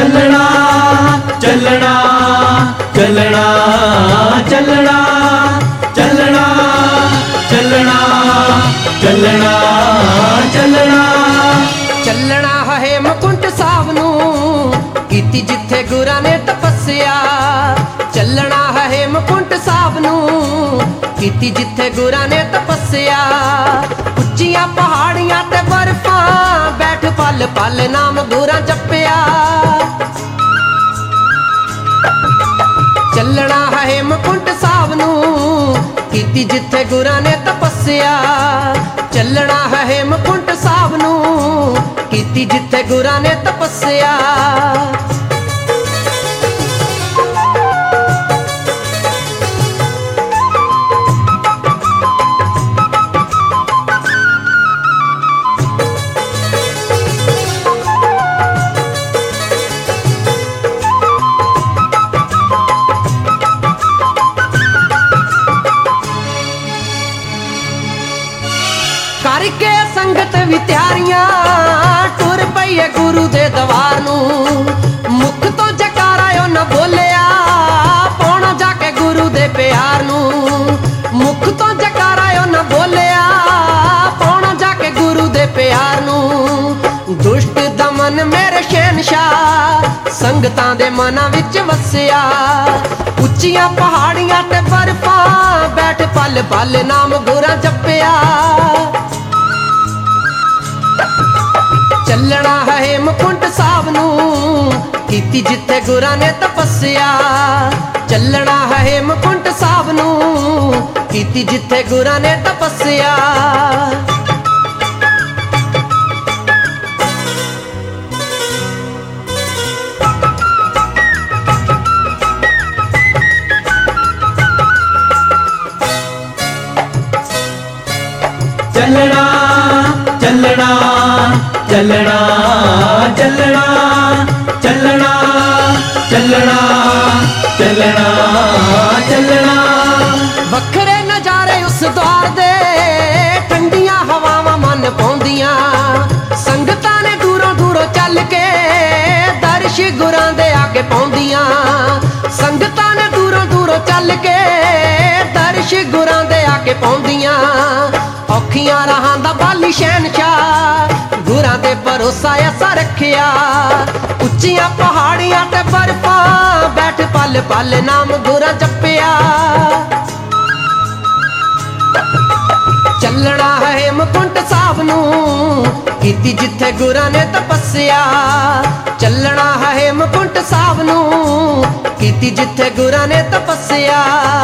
ਚੱਲਣਾ ਚੱਲਣਾ ਚੱਲਣਾ ਚੱਲਣਾ ਚੱਲਣਾ ਚੱਲਣਾ ਚੱਲਣਾ ਚੱਲਣਾ ਚੱਲਣਾ ਹੇਮਕੁੰਟ ਸਾਹਿਬ ਨੂੰ ਕੀਤੀ ਜਿੱਥੇ ਗੁਰਾਂ ਨੇ ਤਪੱਸਿਆ। ਚੱਲਣਾ ਹੇਮਕੁੰਟ ਸਾਹਿਬ ਨੂੰ ਕੀਤੀ ਜਿੱਥੇ ਗੁਰਾਂ ਨੇ ਤਪੱਸਿਆ। ਉੱਚੀਆਂ ਪਹਾੜੀਆਂ ਤੇ ਬਰਫਾਂ ਬੈਠ ਪਲ ਪਲ ਨਾਮ ਗੁਰਾਂ ਜਪਿਆ। ਚੱਲਣਾ ਹੇਮਕੁੰਟ ਸਾਹਿਬ ਨੂੰ ਕੀਤੀ ਜਿੱਥੇ ਗੁਰਾਂ ਨੇ ਤਪੱਸਿਆ। ਚੱਲਣਾ ਹੇਮਕੁੰਟ ਸਾਹਿਬ ਨੂੰ ਕੀਤੀ ਜਿੱਥੇ ਗੁਰਾਂ ਨੇ ਤਪੱਸਿਆ। ਕਰਕੇ ਸੰਗਤ ਵੀ ਤਿਆਰੀਆਂ ਟੁਰ ਪਈਏ ਗੁਰੂ ਦੇ ਦਵਾਰ ਨੂੰ। ਮੁਖ ਤੋਂ ਜਕਾਰਾ ਉਹ ਨਾ ਬੋਲਿਆ ਪਾਉਣਾ ਜਾ ਕੇ ਗੁਰੂ ਦੇ ਪਿਆਰ ਨੂੰ। ਮੁਖ ਤੋਂ ਜਕਾਰਾ ਉਹ ਨਾ ਬੋਲਿਆ ਪਾਉਣਾ ਜਾ ਕੇ ਗੁਰੂ ਦੇ ਪਿਆਰ ਨੂੰ। ਦੁਸ਼ਟ ਦਮਨ ਮੇਰੇ ਸ਼ਹਿਨਸ਼ਾਹ ਸੰਗਤਾਂ ਦੇ ਮਨਾਂ ਵਿੱਚ ਵਸਿਆ। ਉੱਚੀਆਂ ਪਹਾੜੀਆਂ ਤੇ ਬਰਫਾਂ ਬੈਠ ਪਲ ਪਲ ਨਾਮ ਗੁਰਾਂ ਜਪਿਆ। ਚੱਲਣਾ ਹੇਮਕੁੰਟ ਸਾਹਿਬ ਨੂੰ ਕੀਤੀ ਜਿੱਥੇ ਗੁਰਾਂ ਨੇ ਤਪੱਸਿਆ। ਚੱਲਣਾ ਹੇਮਕੁੰਟ ਸਾਹਿਬ ਨੂੰ ਕੀਤੀ ਜਿੱਥੇ ਗੁਰਾਂ ਨੇ ਤਪੱਸਿਆ। ਚੱਲਣਾ ਚੱਲਣਾ ਚੱਲਣਾ ਚੱਲਣਾ ਚੱਲਣਾ ਚੱਲਣਾ ਚੱਲਣਾ ਚੱਲਣਾ ਵੱਖਰੇ ਨਜ਼ਾਰੇ ਉਸ ਦੌਰ ਦੇ ਠੰਡੀਆਂ ਹਵਾਵਾਂ ਮਨ ਪਾਉਂਦੀਆਂ। ਸੰਗਤਾਂ ਨੇ ਦੂਰੋਂ ਦੂਰੋਂ ਚੱਲ ਕੇ ਦਰਸ਼ ਗੁਰਾਂ ਦੇ ਆਗੇ ਪਾਉਂਦੀਆਂ। ਸੰਗਤਾਂ ਨੇ ਦੂਰੋਂ ਦੂਰੋਂ ਚੱਲ ਕੇ ਦਰਸ਼ ਗੁਰਾਂ ਦੇ ਆਗੇ ਪਾਉਂਦੀਆਂ। ਔਖੀਆਂ ਰਾਹਾਂ ਦਾ ਬਾਲੀ ਸ਼ਹਿਨਸ਼ਾਹ ਗੁਰਾਂ ਦੇ ਭਰੋਸਾ ਐਸਾ ਰੱਖਿਆ। ਉੱਚੀਆਂ ਪਹਾੜੀਆਂ ਤੇ ਬਰਫਾਂ ਬੈਠ ਪਲ ਪਲ ਨਾਮ ਗੁਰਾਂ ਜਪਿਆ। ਚੱਲਣਾ ਹੇਮਕੁੰਟ ਸਾਹਿਬ ਨੂੰ ਕੀਤੀ ਜਿੱਥੇ ਗੁਰਾਂ ਨੇ ਤਪੱਸਿਆ। ਚੱਲਣਾ ਹੇਮਕੁੰਟ ਸਾਹਿਬ ਨੂੰ ਕੀਤੀ ਜਿੱਥੇ ਗੁਰਾਂ ਨੇ ਤਪੱਸਿਆ।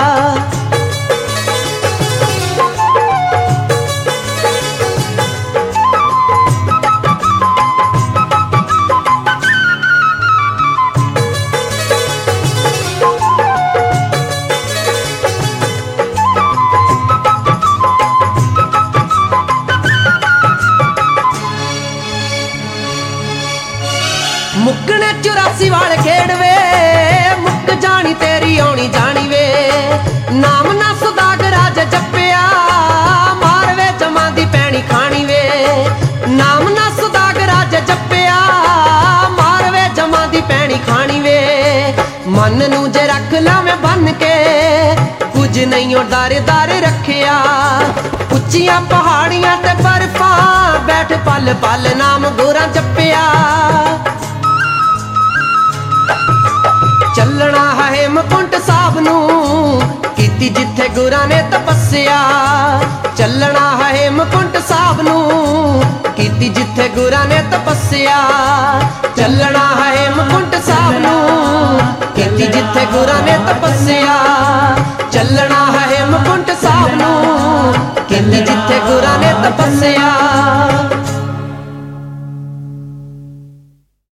ਮੁੱਕਣੇ 84 ਵਾਲੇ ਖੇਡਵੇ ਮੁੱਕ ਜਾਣੀ ਤੇਰੀ ਆਉਣੀ ਜਾਣੀ ਵੇ। ਨਾਮ ਨਾ ਸੁਦਾਗਰਾ ਜਪਿਆ ਮਾਰਵੇ ਜਮਾਂ ਦੀ ਪੈਣੀ ਖਾਣੀ ਵੇ। ਨਾਮ ਨਾ ਸੁਦਾਗਰਾ ਜਪਿਆ ਮਾਰਵੇ ਜਮਾਂ ਦੀ ਪੈਣੀ ਖਾਣੀ ਵੇ। ਮਨ ਨੂੰ ਜੇ ਰੱਖ ਲਾਵੇਂ ਬੰਨ ਕੇ ਕੁਝ ਨਹੀਂ ਉਹ ਦਾਰੇ ਦਾਰੇ ਰੱਖਿਆ। ਉੱਚੀਆਂ ਪਹਾੜੀਆਂ ਤੇ ਬਰਫਾਂ ਬੈਠ ਪਲ ਪਲ ਨਾਮ ਗੁਰਾਂ ਜਪਿਆ। ਚੱਲਣਾ ਹੇਮਕੁੰਟ ਸਾਹਿਬ ਨੂੰ ਕੀਤੀ ਜਿੱਥੇ ਗੁਰਾਂ ਨੇ ਤਪੱਸਿਆ। ਚੱਲਣਾ ਹੇਮਕੁੰਟ ਸਾਹਿਬ ਨੂੰ ਕੀਤੀ ਜਿੱਥੇ ਗੁਰਾਂ ਨੇ ਤਪੱਸਿਆ। ਚੱਲਣਾ ਹੇਮਕੁੰਟ ਸਾਹਿਬ ਨੂੰ ਕੀਤੀ ਜਿੱਥੇ ਗੁਰਾਂ ਨੇ ਤਪੱਸਿਆ। ਚੱਲਣਾ ਹੇਮਕੁੰਟ ਸਾਹਿਬ ਨੂੰ ਕੀਤੀ ਜਿੱਥੇ ਗੁਰਾਂ ਨੇ ਤਪੱਸਿਆ।